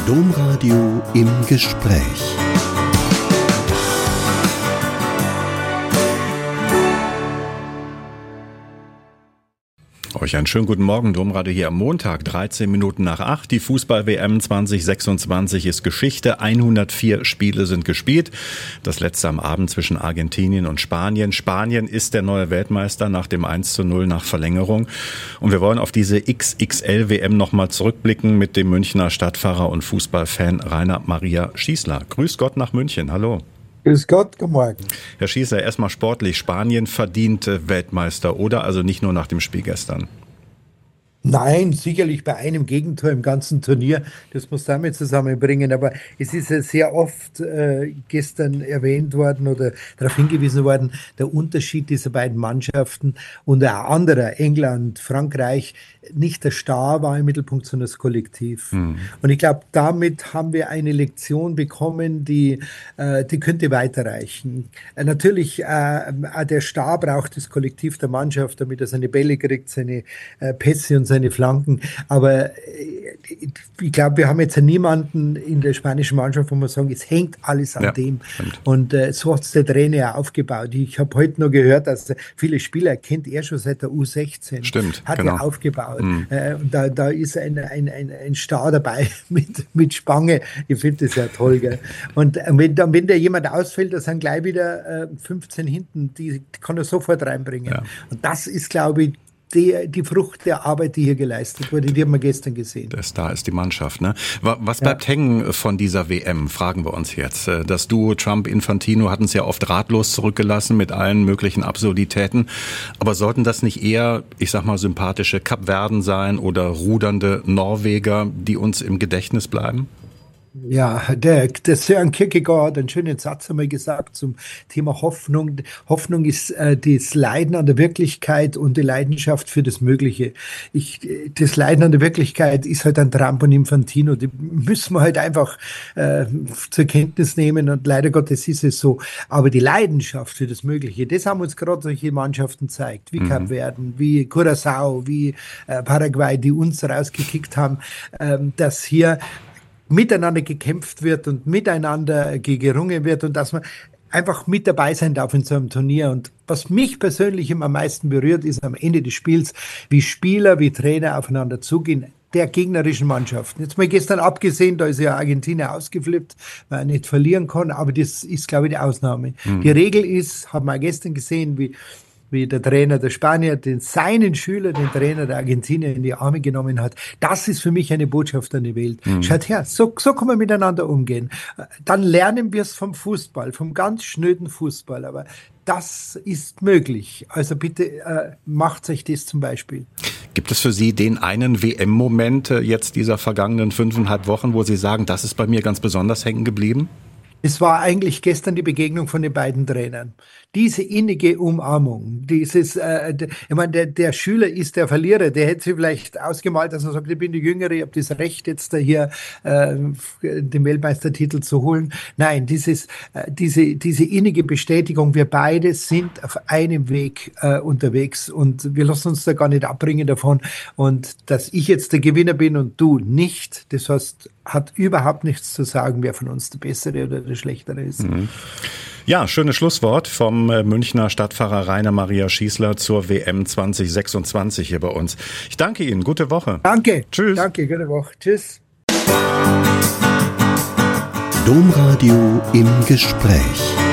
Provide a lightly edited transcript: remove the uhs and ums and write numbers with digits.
Domradio im Gespräch. Euch einen schönen guten Morgen, Domradio hier am Montag, 13 Minuten nach 8. Die Fußball-WM 2026 ist Geschichte. 104 Spiele sind gespielt. Das letzte am Abend zwischen Argentinien und Spanien. Spanien ist der neue Weltmeister nach dem 1:0 nach Verlängerung. Und wir wollen auf diese XXL-WM nochmal zurückblicken mit dem Münchner Stadtpfarrer und Fußballfan Rainer Maria Schießler. Grüß Gott nach München, hallo. Grüß Gott, guten Morgen. Herr Schießler, erstmal sportlich. Spanien verdient Weltmeister, oder? Also nicht nur nach dem Spiel gestern. Nein, sicherlich bei einem Gegentor im ganzen Turnier. Das muss damit zusammenbringen. Aber es ist ja sehr oft gestern erwähnt worden oder darauf hingewiesen worden, der Unterschied dieser beiden Mannschaften und auch anderer, England, Frankreich, nicht der Star war im Mittelpunkt, sondern das Kollektiv. Und ich glaube, damit haben wir eine Lektion bekommen, die könnte weiterreichen. Natürlich, der Star braucht das Kollektiv der Mannschaft, damit er seine Bälle kriegt, seine Pässe und seine Flanken. Aber ich glaube, wir haben jetzt niemanden in der spanischen Mannschaft, wo man sagen, es hängt alles an dem. Stimmt. Und so hat es der Trainer aufgebaut. Ich habe heute noch gehört, dass viele Spieler kennt er schon seit der U16. Stimmt, hat er aufgebaut. Und da ist ein Star dabei mit Spange. Ich finde das ja toll. Gell? Und wenn da jemand ausfällt, da sind gleich wieder 15 hinten. Die kann er sofort reinbringen. Ja. Und das ist, glaube ich, die Frucht der Arbeit, die hier geleistet wurde, die haben wir gestern gesehen. Der Star ist die Mannschaft, ne? Was bleibt hängen von dieser WM, fragen wir uns jetzt. Das Duo Trump-Infantino hatten es ja oft ratlos zurückgelassen mit allen möglichen Absurditäten. Aber sollten das nicht eher, ich sag mal, sympathische Kapverden sein oder rudernde Norweger, die uns im Gedächtnis bleiben? Ja, der Søren Kierkegaard hat einen schönen Satz einmal gesagt zum Thema Hoffnung. Hoffnung ist das Leiden an der Wirklichkeit und die Leidenschaft für das Mögliche. Das Leiden an der Wirklichkeit ist halt ein Trump und Infantino. Die müssen wir halt einfach zur Kenntnis nehmen und leider Gottes ist es so. Aber die Leidenschaft für das Mögliche, das haben uns gerade solche Mannschaften gezeigt, wie Kapverden, wie Curaçao, wie Paraguay, die uns rausgekickt haben, dass hier miteinander gekämpft wird und miteinander gerungen wird und dass man einfach mit dabei sein darf in so einem Turnier. Und was mich persönlich immer am meisten berührt, ist am Ende des Spiels, wie Spieler, wie Trainer aufeinander zugehen, der gegnerischen Mannschaften. Jetzt mal gestern abgesehen, da ist ja Argentinien ausgeflippt, weil er nicht verlieren kann, aber das ist, glaube ich, die Ausnahme. Die Regel ist, haben wir gestern gesehen, wie der Trainer der Spanier seinen Schüler, den Trainer der Argentinier in die Arme genommen hat. Das ist für mich eine Botschaft an die Welt. Schaut her, so kann man miteinander umgehen. Dann lernen wir es vom Fußball, vom ganz schnöden Fußball. Aber das ist möglich. Also bitte macht euch das zum Beispiel. Gibt es für Sie den einen WM-Moment jetzt dieser vergangenen 5,5 Wochen, wo Sie sagen, das ist bei mir ganz besonders hängen geblieben? Es war eigentlich gestern die Begegnung von den beiden Trainern. Diese innige Umarmung, ich meine, der Schüler ist der Verlierer, der hätte sich vielleicht ausgemalt, dass er sagt, ich bin die Jüngere, ich habe das Recht jetzt da hier den Weltmeistertitel zu holen. Nein, diese innige Bestätigung, wir beide sind auf einem Weg unterwegs und wir lassen uns da gar nicht abbringen davon. Und dass ich jetzt der Gewinner bin und du nicht, das heißt, hat überhaupt nichts zu sagen, wer von uns der Bessere oder der Schlechtere ist. Ja, schönes Schlusswort vom Münchner Stadtpfarrer Rainer Maria Schießler zur WM 2026 hier bei uns. Ich danke Ihnen. Gute Woche. Danke. Tschüss. Danke, gute Woche. Tschüss. Domradio im Gespräch.